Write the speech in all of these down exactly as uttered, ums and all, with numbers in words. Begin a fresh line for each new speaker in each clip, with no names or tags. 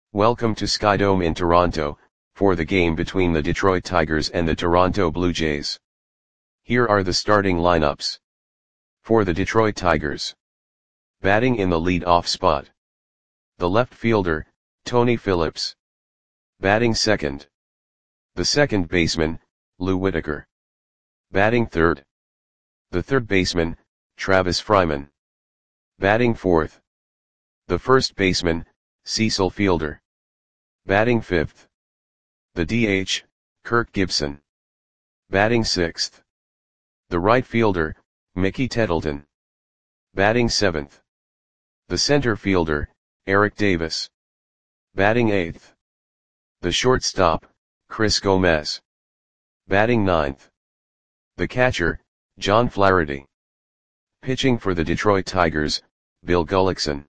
Welcome to Skydome in Toronto, for the game between the Detroit Tigers and the Toronto Blue Jays. Here are the starting lineups. For the Detroit Tigers. Batting in the lead-off spot. The left fielder, Tony Phillips. Batting second. The second baseman, Lou Whitaker. Batting third. The third baseman, Travis Fryman. Batting fourth. The first baseman, Cecil Fielder. Batting fifth. The D H, Kirk Gibson. Batting sixth. The right fielder, Mickey Tettleton. Batting seventh. The center fielder, Eric Davis. Batting eighth. The shortstop, Chris Gomez. Batting ninth. The catcher, John Flaherty. Pitching for the Detroit Tigers, Bill Gullickson.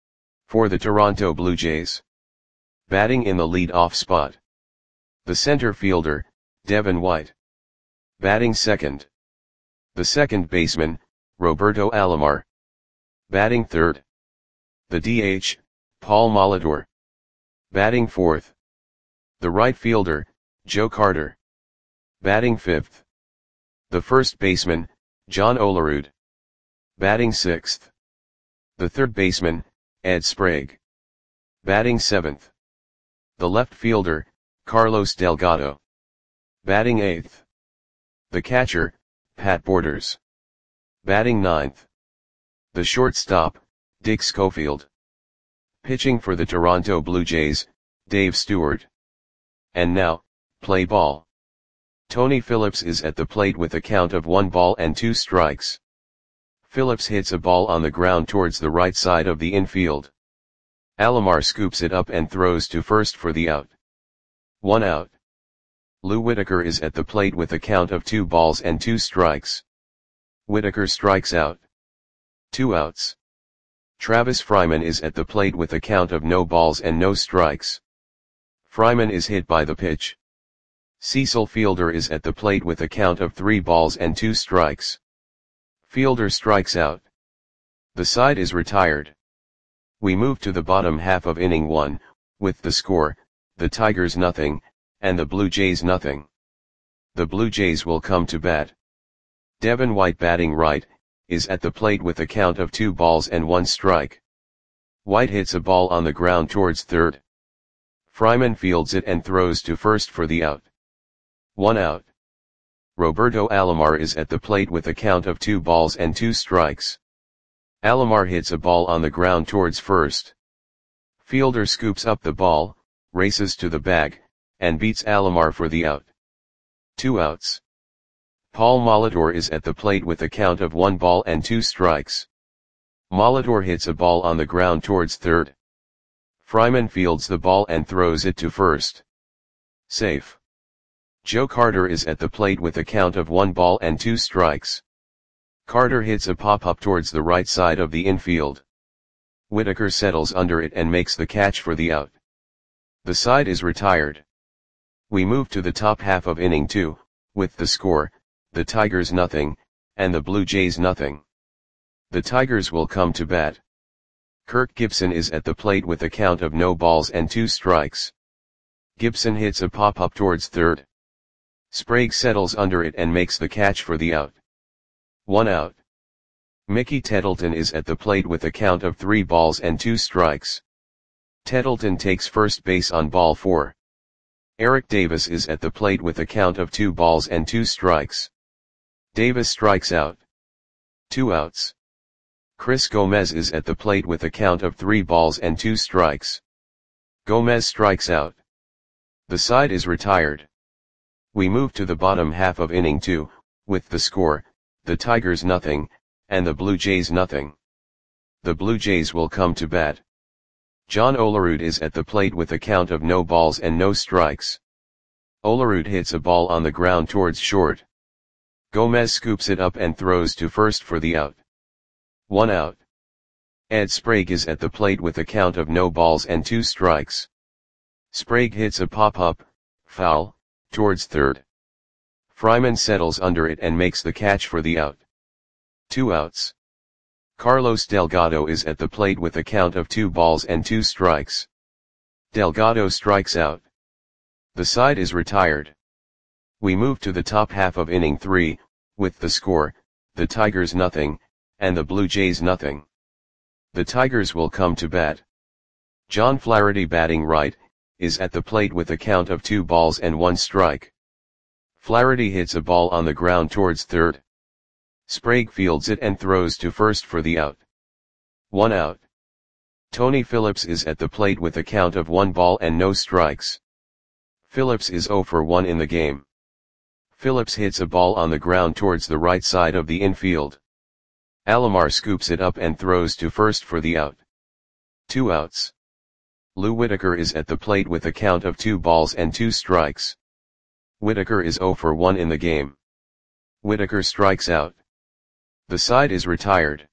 For the Toronto Blue Jays. Batting in the lead-off spot. The center fielder, Devin White. Batting second. The second baseman, Roberto Alomar. Batting third. The D H, Paul Molitor. Batting fourth. The right fielder, Joe Carter. Batting fifth. The first baseman, John Olerud. Batting sixth. The third baseman, Ed Sprague. Batting seventh. The left fielder, Carlos Delgado. Batting eighth. The catcher, Pat Borders. Batting ninth. The shortstop, Dick Schofield. Pitching for the Toronto Blue Jays, Dave Stewart. And now, play ball. Tony Phillips is at the plate with a count of one ball and two strikes. Phillips hits a ball on the ground towards the right side of the infield. Alomar scoops it up and throws to first for the out. One out. Lou Whitaker is at the plate with a count of two balls and two strikes. Whitaker strikes out. Two outs. Travis Fryman is at the plate with a count of no balls and no strikes. Fryman is hit by the pitch. Cecil Fielder is at the plate with a count of three balls and two strikes. Fielder strikes out. The side is retired. We move to the bottom half of inning one, with the score, the Tigers nothing, and the Blue Jays nothing. The Blue Jays will come to bat. Devin White batting right, is at the plate with a count of two balls and one strike. White hits a ball on the ground towards third. Fryman fields it and throws to first for the out. One out. Roberto Alomar is at the plate with a count of two balls and two strikes. Alomar hits a ball on the ground towards first. Fielder scoops up the ball, races to the bag, and beats Alomar for the out. Two outs. Paul Molitor is at the plate with a count of one ball and two strikes. Molitor hits a ball on the ground towards third. Fryman fields the ball and throws it to first. Safe. Joe Carter is at the plate with a count of one ball and two strikes. Carter hits a pop-up towards the right side of the infield. Whitaker settles under it and makes the catch for the out. The side is retired. We move to the top half of inning two, with the score, the Tigers nothing, and the Blue Jays nothing. The Tigers will come to bat. Kirk Gibson is at the plate with a count of no balls and two strikes. Gibson hits a pop-up towards third. Sprague settles under it and makes the catch for the out. One out. Mickey Tettleton is at the plate with a count of three balls and two strikes. Tettleton takes first base on ball four. Eric Davis is at the plate with a count of two balls and two strikes. Davis strikes out. Two outs. Chris Gomez is at the plate with a count of three balls and two strikes. Gomez strikes out. The side is retired. We move to the bottom half of inning two, with the score, the Tigers nothing, and the Blue Jays nothing. The Blue Jays will come to bat. John Olerud is at the plate with a count of no balls and no strikes. Olerud hits a ball on the ground towards short. Gomez scoops it up and throws to first for the out. One out. Ed Sprague is at the plate with a count of no balls and two strikes. Sprague hits a pop-up, foul, towards third. Fryman settles under it and makes the catch for the out. Two outs. Carlos Delgado is at the plate with a count of two balls and two strikes. Delgado strikes out. The side is retired. We move to the top half of inning three, with the score, the Tigers nothing, and the Blue Jays nothing. The Tigers will come to bat. John Flaherty, batting right, is at the plate with a count of two balls and one strike. Flaherty hits a ball on the ground towards third. Sprague fields it and throws to first for the out. One out. Tony Phillips is at the plate with a count of one ball and no strikes. Phillips is zero for one in the game. Phillips hits a ball on the ground towards the right side of the infield. Alomar scoops it up and throws to first for the out. Two outs. Lou Whitaker is at the plate with a count of two balls and two strikes. Whitaker is zero for one in the game. Whitaker strikes out. The side is retired.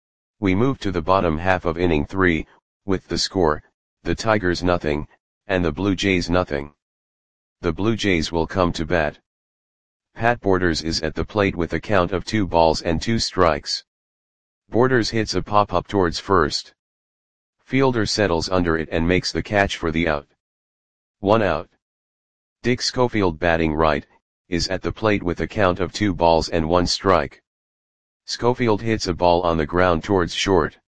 We move to the bottom half of inning three, with the score, the Tigers nothing, and the Blue Jays nothing. The Blue Jays will come to bat. Pat Borders is at the plate with a count of two balls and two strikes. Borders hits a pop-up towards first. Fielder settles under it and makes the catch for the out. One out. Dick Schofield, batting right, is at the plate with a count of two balls and one strike. Schofield hits a ball on the ground towards short.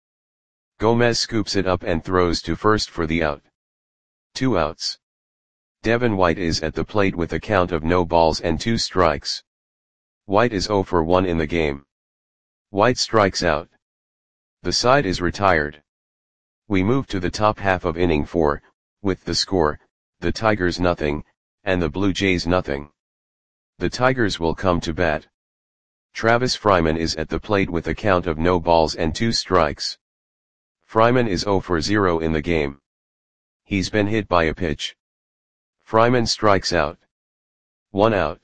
Gomez scoops it up and throws to first for the out. Two outs. Devin White is at the plate with a count of no balls and two strikes. White is zero for one in the game. White strikes out. The side is retired. We move to the top half of inning four, with the score, the Tigers nothing, and the Blue Jays nothing. The Tigers will come to bat. Travis Fryman is at the plate with a count of no balls and two strikes. Fryman is zero for zero in the game. He's been hit by a pitch. Fryman strikes out. One out.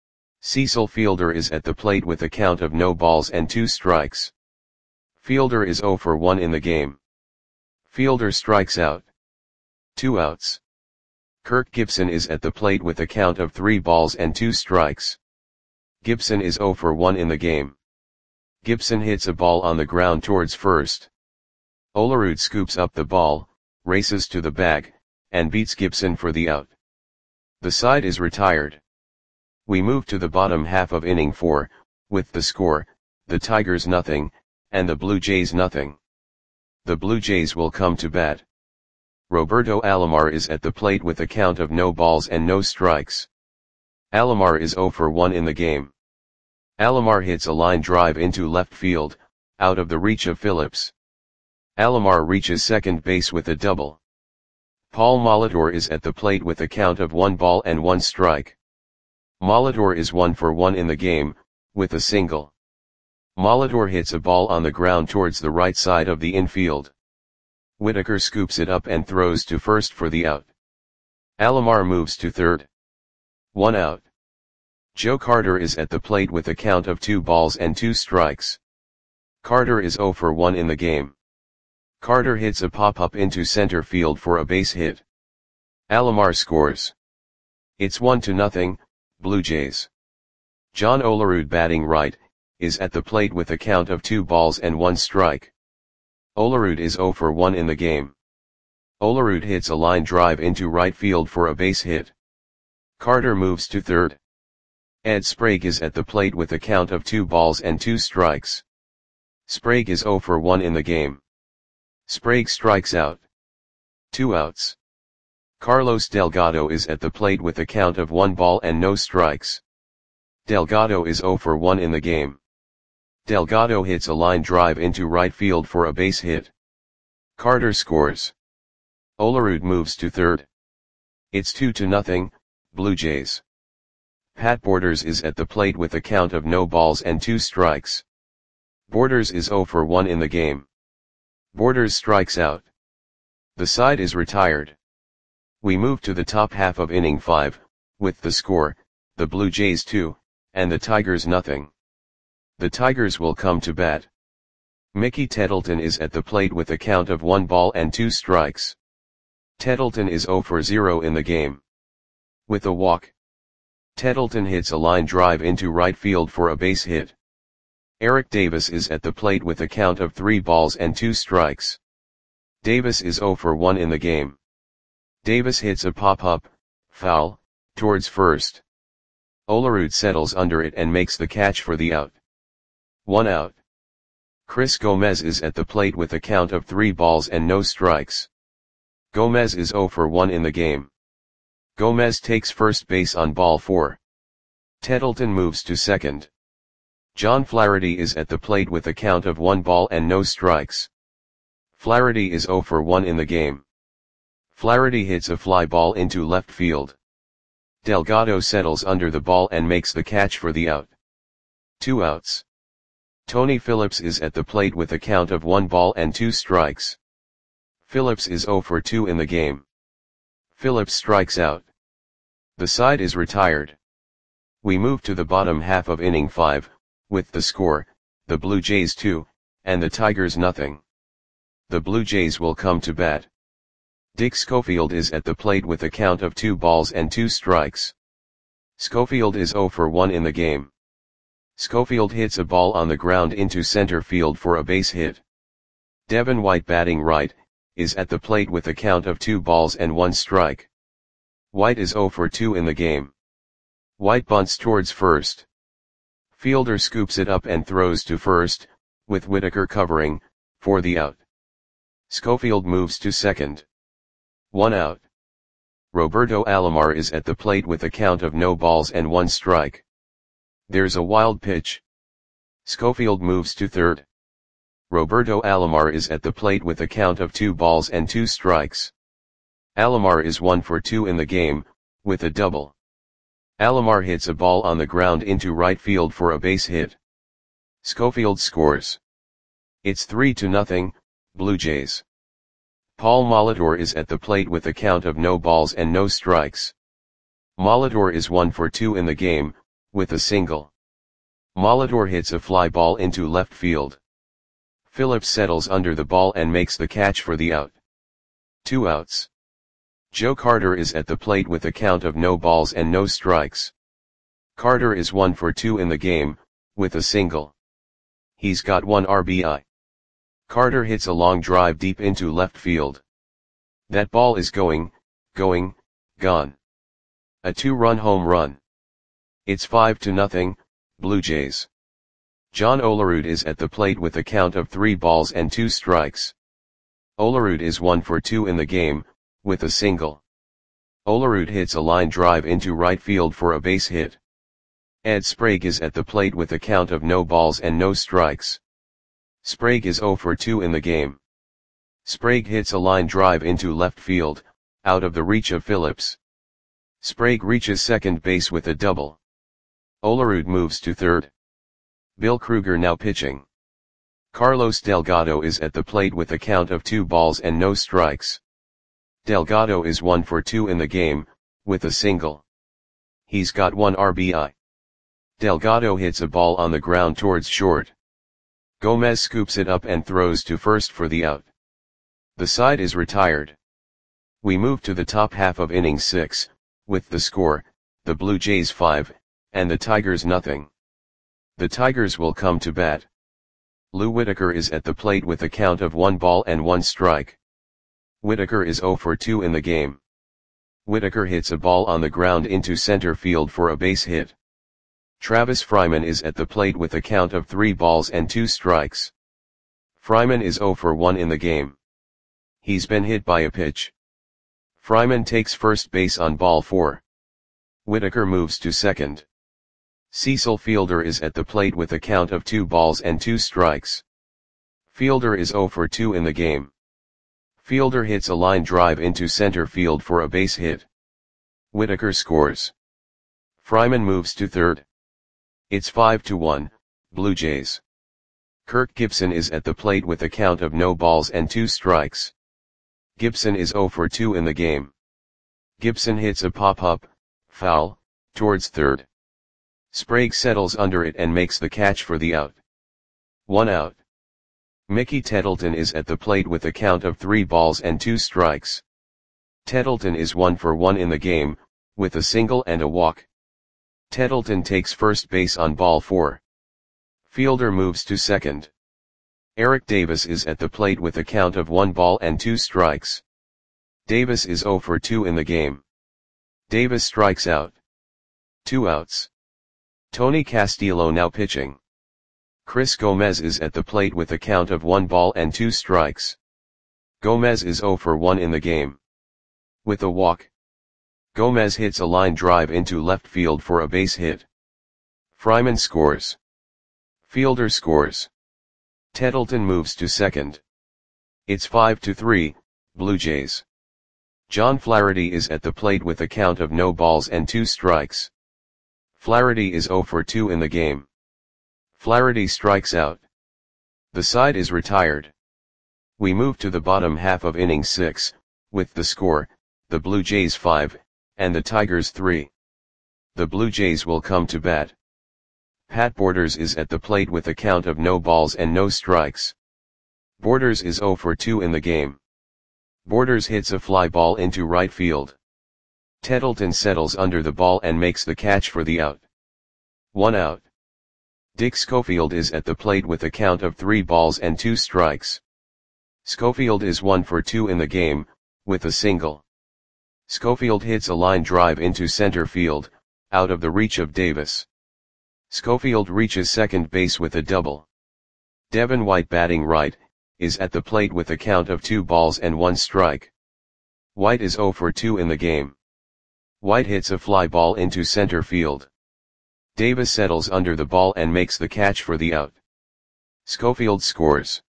Cecil Fielder is at the plate with a count of no balls and two strikes. Fielder is zero for one in the game. Fielder strikes out. Two outs. Kirk Gibson is at the plate with a count of three balls and two strikes. Gibson is zero for one in the game. Gibson hits a ball on the ground towards first. Olerud scoops up the ball, races to the bag, and beats Gibson for the out. The side is retired. We move to the bottom half of inning four, with the score, the Tigers nothing, and the Blue Jays nothing. The Blue Jays will come to bat. Roberto Alomar is at the plate with a count of no balls and no strikes. Alomar is zero for one in the game. Alomar hits a line drive into left field, out of the reach of Phillips. Alomar reaches second base with a double. Paul Molitor is at the plate with a count of one ball and one strike. Molitor is one for one in the game, with a single. Molitor hits a ball on the ground towards the right side of the infield. Whitaker scoops it up and throws to first for the out. Alomar moves to third. One out. Joe Carter is at the plate with a count of two balls and two strikes. Carter is zero for one in the game. Carter hits a pop-up into center field for a base hit. Alomar scores. It's one to nothing, Blue Jays. John Olerud, batting right, is at the plate with a count of two balls and one strike. Olerud is zero for one in the game. Olerud hits a line drive into right field for a base hit. Carter moves to third. Ed Sprague is at the plate with a count of two balls and two strikes. Sprague is zero for one in the game. Sprague strikes out. Two outs. Carlos Delgado is at the plate with a count of one ball and no strikes. Delgado is zero for one in the game. Delgado hits a line drive into right field for a base hit. Carter scores. Olerud moves to third. It's two to nothing, Blue Jays. Pat Borders is at the plate with a count of no balls and two strikes. Borders is zero for one in the game. Borders strikes out. The side is retired. We move to the top half of inning five, with the score, the Blue Jays two, and the Tigers nothing. The Tigers will come to bat. Mickey Tettleton is at the plate with a count of one ball and two strikes. Tettleton is zero for zero in the game. With a walk. Tettleton hits a line drive into right field for a base hit. Eric Davis is at the plate with a count of three balls and two strikes. Davis is zero for one in the game. Davis hits a pop-up, foul, towards first. Olerud settles under it and makes the catch for the out. One out. Chris Gomez is at the plate with a count of three balls and no strikes. Gomez is zero for one in the game. Gomez takes first base on ball four. Tettleton moves to second. John Flaherty is at the plate with a count of one ball and no strikes. Flaherty is zero for one in the game. Flaherty hits a fly ball into left field. Delgado settles under the ball and makes the catch for the out. Two outs. Tony Phillips is at the plate with a count of one ball and two strikes. Phillips is zero for two in the game. Phillips strikes out. The side is retired. We move to the bottom half of inning five, with the score, the Blue Jays two, and the Tigers nothing. The Blue Jays will come to bat. Dick Schofield is at the plate with a count of two balls and two strikes. Schofield is zero for one in the game. Schofield hits a ball on the ground into center field for a base hit. Devin White, batting right, is at the plate with a count of two balls and one strike. White is zero for two in the game. White bunts towards first. Fielder scoops it up and throws to first, with Whitaker covering, for the out. Schofield moves to second. One out. Roberto Alomar is at the plate with a count of no balls and one strike. There's a wild pitch. Schofield moves to third. Roberto Alomar is at the plate with a count of two balls and two strikes. Alomar is one for two in the game, with a double. Alomar hits a ball on the ground into right field for a base hit. Schofield scores. It's three to nothing, Blue Jays. Paul Molitor is at the plate with a count of no balls and no strikes. Molitor is one for two in the game, with a single. Molitor hits a fly ball into left field. Phillips settles under the ball and makes the catch for the out. Two outs. Joe Carter is at the plate with a count of no balls and no strikes. Carter is one for two in the game, with a single. He's got one R B I. Carter hits a long drive deep into left field. That ball is going, going, gone. A two-run home run. It's five to nothing, Blue Jays. John Olerud is at the plate with a count of three balls and two strikes. Olerud is one for two in the game, with a single. Olerud hits a line drive into right field for a base hit. Ed Sprague is at the plate with a count of no balls and no strikes. Sprague is zero for two in the game. Sprague hits a line drive into left field, out of the reach of Phillips. Sprague reaches second base with a double. Olerud moves to third. Bill Kruger now pitching. Carlos Delgado is at the plate with a count of two balls and no strikes. Delgado is one for two in the game, with a single. He's got one R B I. Delgado hits a ball on the ground towards short. Gomez scoops it up and throws to first for the out. The side is retired. We move to the top half of inning six, with the score, the Blue Jays five, and the Tigers nothing. The Tigers will come to bat. Lou Whitaker is at the plate with a count of one ball and one strike. Whitaker is zero for two in the game. Whitaker hits a ball on the ground into center field for a base hit. Travis Fryman is at the plate with a count of three balls and two strikes. Fryman is zero for one in the game. He's been hit by a pitch. Fryman takes first base on ball four. Whitaker moves to second. Cecil Fielder is at the plate with a count of two balls and two strikes. Fielder is zero for two in the game. Fielder hits a line drive into center field for a base hit. Whitaker scores. Fryman moves to third. It's five to one, Blue Jays. Kirk Gibson is at the plate with a count of no balls and two strikes. Gibson is zero for two in the game. Gibson hits a pop-up, foul, towards third. Sprague settles under it and makes the catch for the out. One out. Mickey Tettleton is at the plate with a count of three balls and two strikes. Tettleton is one for one in the game, with a single and a walk. Tettleton takes first base on ball four. Fielder moves to second. Eric Davis is at the plate with a count of one ball and two strikes. Davis is zero for two in the game. Davis strikes out. Two outs. Tony Castillo now pitching. Chris Gomez is at the plate with a count of one ball and two strikes. Gomez is zero for one in the game. With a walk, Gomez hits a line drive into left field for a base hit. Fryman scores. Fielder scores. Tettleton moves to second. It's five to three, Blue Jays. John Flaherty is at the plate with a count of no balls and two strikes. Flaherty is zero for two in the game. Flaherty strikes out. The side is retired. We move to the bottom half of inning six, with the score, the Blue Jays five, and the Tigers three. The Blue Jays will come to bat. Pat Borders is at the plate with a count of no balls and no strikes. Borders is zero for two in the game. Borders hits a fly ball into right field. Tettleton settles under the ball and makes the catch for the out. One out. Dick Schofield is at the plate with a count of three balls and two strikes. Schofield is one for two in the game, with a single. Schofield hits a line drive into center field, out of the reach of Davis. Schofield reaches second base with a double. Devin White, batting right, is at the plate with a count of two balls and one strike. White is zero for two in the game. White hits a fly ball into center field. Davis settles under the ball and makes the catch for the out. Schofield scores.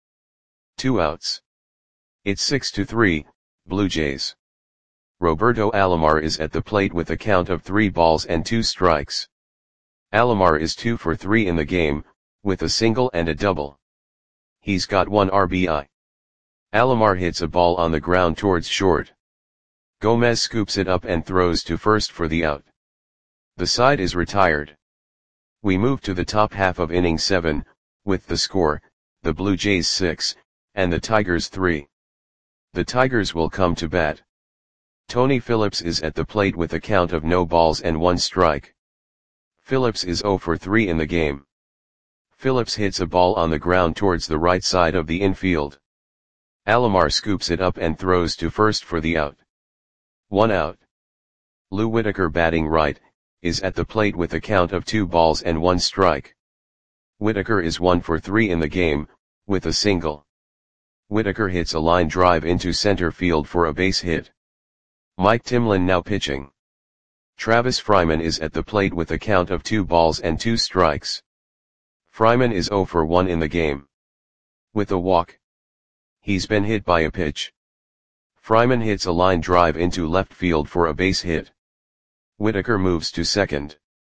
Two outs. It's six to three, Blue Jays. Roberto Alomar is at the plate with a count of three balls and two strikes. Alomar is two for three in the game, with a single and a double. He's got one R B I. Alomar hits a ball on the ground towards short. Gomez scoops it up and throws to first for the out. The side is retired. We move to the top half of inning seven, with the score, the Blue Jays six, and the Tigers three. The Tigers will come to bat. Tony Phillips is at the plate with a count of no balls and one strike. Phillips is zero for three in the game. Phillips hits a ball on the ground towards the right side of the infield. Alomar scoops it up and throws to first for the out. One out. Lou Whitaker, batting right, is at the plate with a count of two balls and one strike. Whitaker is one for three in the game, with a single. Whitaker hits a line drive into center field for a base hit. Mike Timlin now pitching. Travis Fryman is at the plate with a count of two balls and two strikes. Fryman is zero for one in the game. With a walk. He's been hit by a pitch. Fryman hits a line drive into left field for a base hit. Whitaker moves to second.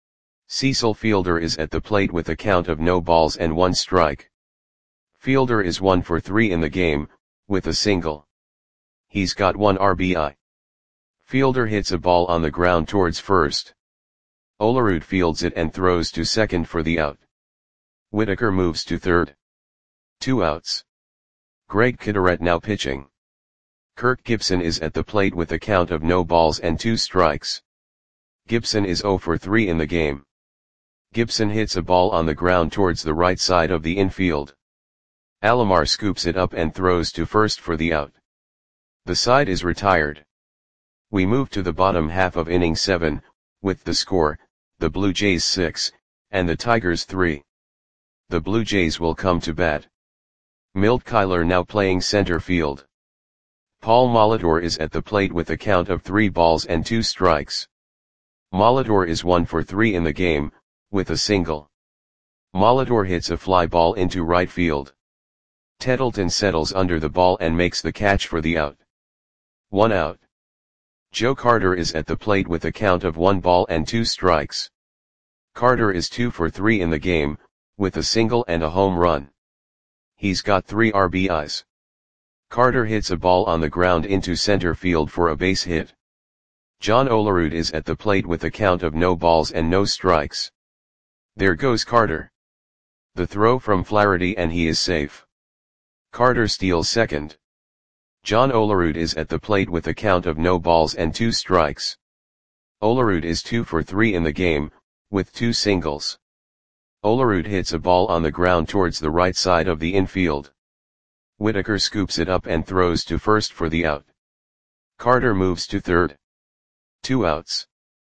Cecil Fielder is at the plate with a count of no balls and one strike. Fielder is one for three in the game, with a single. He's got one R B I. Fielder hits a ball on the ground towards first. Olerud fields it and throws to second for the out. Whitaker moves to third. Two outs. Greg Kidderette now pitching. Kirk Gibson is at the plate with a count of no balls and two strikes. Gibson is zero for three in the game. Gibson hits a ball on the ground towards the right side of the infield. Alomar scoops it up and throws to first for the out. The side is retired. We move to the bottom half of inning seven, with the score, the Blue Jays six, and the Tigers three. The Blue Jays will come to bat. Milt Kyler now playing center field. Paul Molitor is at the plate with a count of three balls and two strikes. Molitor is one for three in the game, with a single. Molitor hits a fly ball into right field. Tettleton settles under the ball and makes the catch for the out. One out. Joe Carter is at the plate with a count of one ball and two strikes. Carter is two for three in the game, with a single and a home run. He's got three R B Is. Carter hits a ball on the ground into center field for a base hit. John Olerud is at the plate with a count of no balls and no strikes. There goes Carter. The throw from Flaherty and he is safe. Carter steals second. John Olerud is at the plate with a count of no balls and two strikes. Olerud is two for three in the game, with two singles. Olerud hits a ball on the ground towards the right side of the infield. Whitaker scoops it up and throws to first for the out. Carter moves to third. Two outs.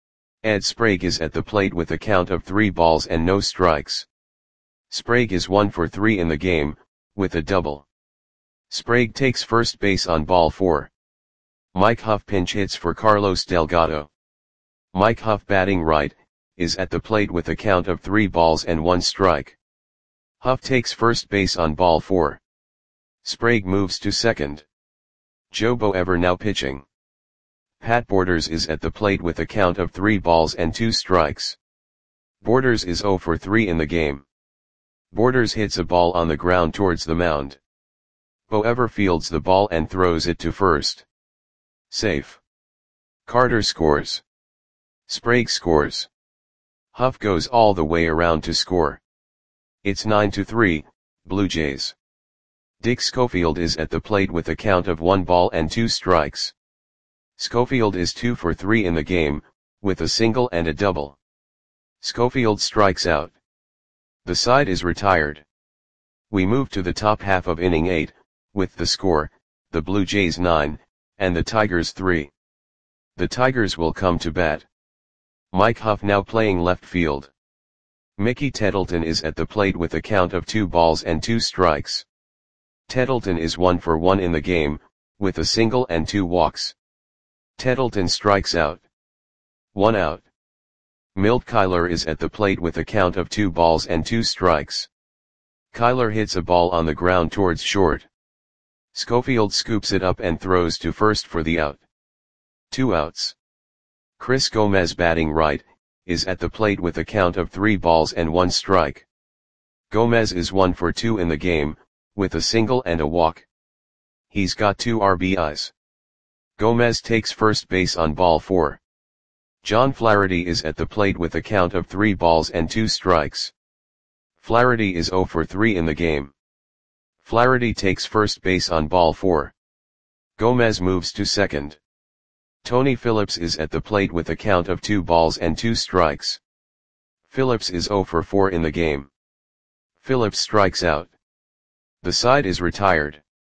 Ed Sprague is at the plate with a count of three balls and no strikes. Sprague is one for three in the game, with a double. Sprague takes first base on ball four. Mike Huff pinch hits for Carlos Delgado. Mike Huff, batting right, is at the plate with a count of three balls and one strike. Huff takes first base on ball four. Sprague moves to second. Joe Boever now pitching. Pat Borders is at the plate with a count of three balls and two strikes. Borders is zero for three in the game. Borders hits a ball on the ground towards the mound. Boever fields the ball and throws it to first. Safe. Carter scores. Sprague scores. Huff goes all the way around to score. It's nine to three, Blue Jays. Dick Schofield is at the plate with a count of one ball and two strikes. Schofield is two for three in the game, with a single and a double. Schofield strikes out. The side is retired. We move to the top half of inning eight, with the score, the Blue Jays nine, and the Tigers three. The Tigers will come to bat. Mike Huff now playing left field. Mickey Tettleton is at the plate with a count of two balls and two strikes. Tettleton is one for one in the game, with a single and two walks. Tettleton strikes out. One out. Milt Kyler is at the plate with a count of two balls and two strikes. Kyler hits a ball on the ground towards short. Schofield scoops it up and throws to first for the out. Two outs. Chris Gomez, batting right, is at the plate with a count of three balls and one strike. Gomez is one for two in the game, with a single and a walk. He's got two R B Is. Gomez takes first base on ball four. John Flaherty is at the plate with a count of three balls and two strikes. Flaherty is zero for three in the game. Flaherty takes first base on ball four. Gomez moves to second. Tony Phillips is at the plate with a count of two balls and two strikes. Phillips is zero for four in the game. Phillips strikes out. The side is retired.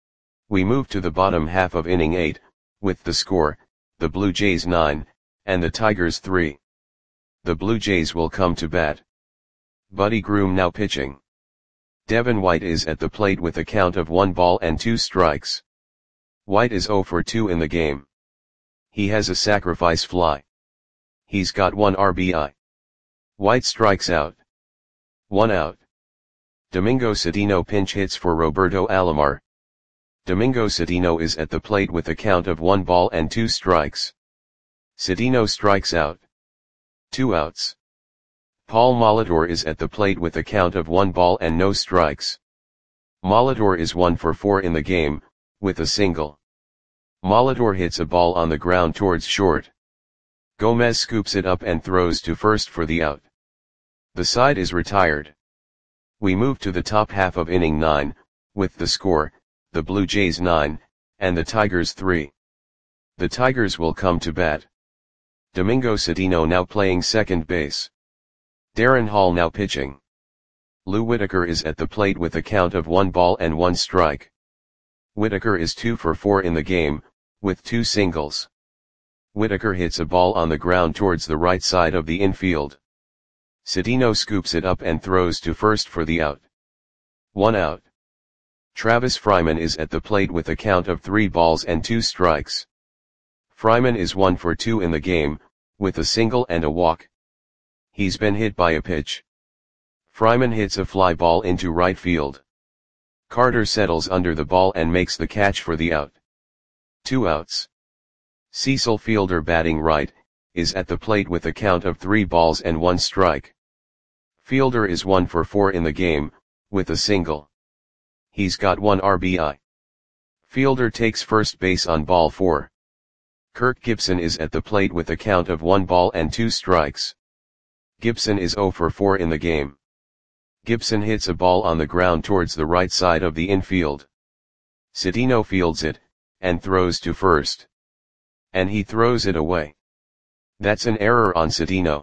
We move to the bottom half of inning eight, with the score, the Blue Jays nine, and the Tigers three. The Blue Jays will come to bat. Buddy Groom now pitching. Devin White is at the plate with a count of one ball and two strikes. White is zero for two in the game. He has a sacrifice fly. He's got one R B I. White strikes out. One out. Domingo Cedeno pinch hits for Roberto Alomar. Domingo Cedeno is at the plate with a count of one ball and two strikes. Cedeno strikes out. Two outs. Paul Molitor is at the plate with a count of one ball and no strikes. Molitor is one for four in the game, with a single. Molitor hits a ball on the ground towards short. Gomez scoops it up and throws to first for the out. The side is retired. We move to the top half of inning nine, with the score, the Blue Jays nine, and the Tigers three. The Tigers will come to bat. Domingo Cedeno now playing second base. Darren Hall now pitching. Lou Whitaker is at the plate with a count of one ball and one strike. Whitaker is two for four in the game, with two singles. Whitaker hits a ball on the ground towards the right side of the infield. Cedeno scoops it up and throws to first for the out. One out. Travis Fryman is at the plate with a count of three balls and two strikes. Fryman is one for two in the game, with a single and a walk. He's been hit by a pitch. Fryman hits a fly ball into right field. Carter settles under the ball and makes the catch for the out. Two outs. Cecil Fielder, batting right, is at the plate with a count of three balls and one strike. Fielder is one for four in the game, with a single. He's got one R B I. Fielder takes first base on ball four. Kirk Gibson is at the plate with a count of one ball and two strikes. Gibson is zero for four in the game. Gibson hits a ball on the ground towards the right side of the infield. Cedeno fields it, and throws to first. And he throws it away. That's an error on Cedeno.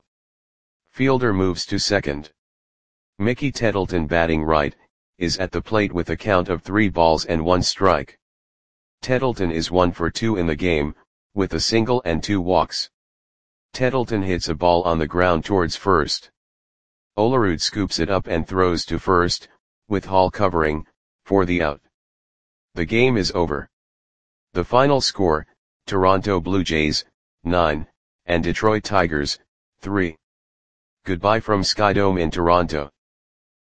Fielder moves to second. Mickey Tettleton, batting right, is at the plate with a count of three balls and one strike. Tettleton is one for two in the game, with a single and two walks. Tettleton hits a ball on the ground towards first. Olerud scoops it up and throws to first, with Hall covering, for the out. The game is over. The final score, Toronto Blue Jays, nine, and Detroit Tigers, three. Goodbye from Skydome in Toronto.